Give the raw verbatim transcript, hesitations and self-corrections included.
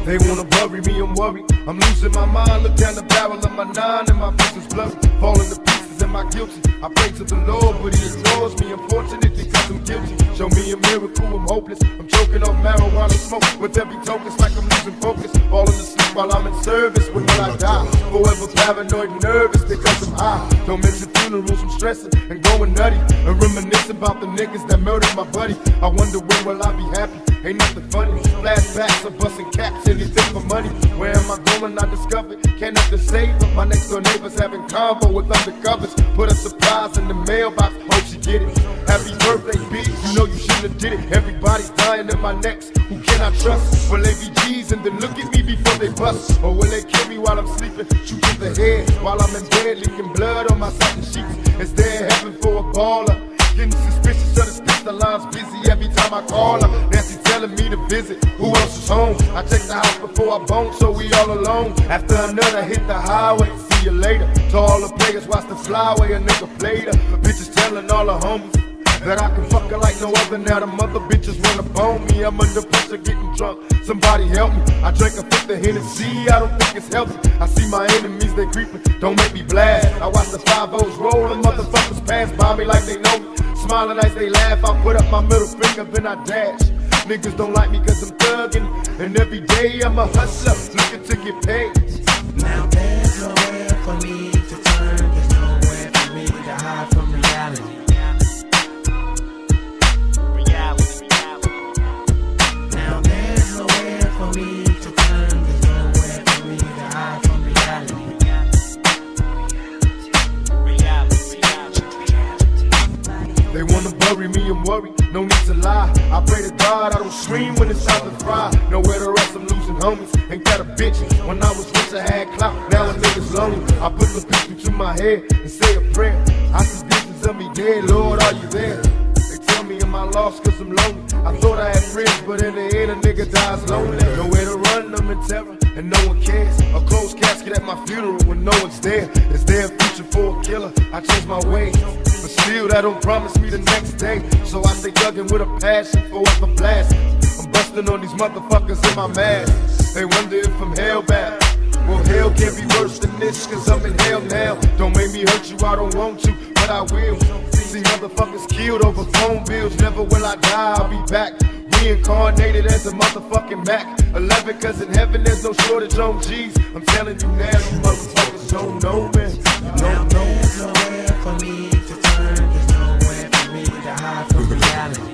They wanna bury me, I'm worried. I'm losing my mind, look down the barrel of my nine and my vision's blurry. Falling to pieces, am I guilty? I pray to the Lord, but he ignores me. Unfortunately, cause I'm guilty. Show me a miracle, I'm hopeless. I'm choking off marijuana smoke with every token. It's like I'm losing focus. Falling asleep while I'm in service. When will I die? Forever paranoid and nervous because I'm high. Don't mention funerals, I'm stressing and going nutty. And reminiscing about the niggas that murdered my buddy. I wonder when will I be happy? Ain't nothing funny. Flashbacks of busting caps, anything for money. Where am I going? I discovered. Can't nothing save her. My next door neighbors having convo with undercovers. Put a surprise in the mailbox. Hope she get it. Happy birthday, B. You know you shouldn't have did it. Everybody's dying in my necks. Who can I trust? Will they be G's and then look at me before they bust? Or will they kill me while I'm sleeping? Shoot to the head while I'm in bed, leaking blood on my satin sheets. Is there heaven for a baller? Getting suspicious of this bitch, the line's busy every time I call her. Nancy telling me to visit, who else is home? I check the house before I bone, so we all alone. After another hit the highway, see you later. To all the players, watch the flyway, a nigga played her. Bitches telling all the homies that I can fuck her like no other. Now the mother bitches wanna bone me. I'm under pressure getting drunk, somebody help me. I drank a fifth of Hennessy, I don't think it's healthy. I see my enemies, they creeping, don't make me blast. I watch the five O's roll and motherfuckers pass by me like they know me. Smiling as they laugh, I put up my middle finger, then I dash. Niggas don't like me cause I'm thuggin', and every day I'm a hustler, looking to get paid. Now there's nowhere for me to turn, there's nowhere for me to hide from reality. Now there's nowhere for me to turn, there's nowhere for me to hide from reality. They wanna bury me, I'm worried, no need to lie. I pray to God I don't scream when it's time to fry. Nowhere to rest, I'm losing homies, ain't got a bitch. When I was rich I had clout, now a nigga's lonely. I put the pistol to my head and say a prayer. I see visions of me dead, Lord, are you there? They tell me am I lost cause I'm lonely. I thought I had friends, but in the end a nigga dies lonely. Nowhere to run, I'm in terror, and no one cares. A closed casket at my funeral when no one's there. Is there a future for a killer? I changed my ways, but still that don't promise me the next day. So I stay thuggin' with a passion, forever blasting. I'm busting on these motherfuckers in my mask. They wonder if I'm hellbound. Well, hell can't be worse than this, cause I'm in hell now. Don't make me hurt you, I don't want to, but I will. See motherfuckers killed over phone bills. Never will I die, I'll be back. Reincarnated as a motherfucking Mac eleven, cause in heaven there's no shortage on G's. I'm telling you now, you motherfuckers don't know, man. You don't know. There's nowhere for me to turn, there's nowhere for me to hide from reality.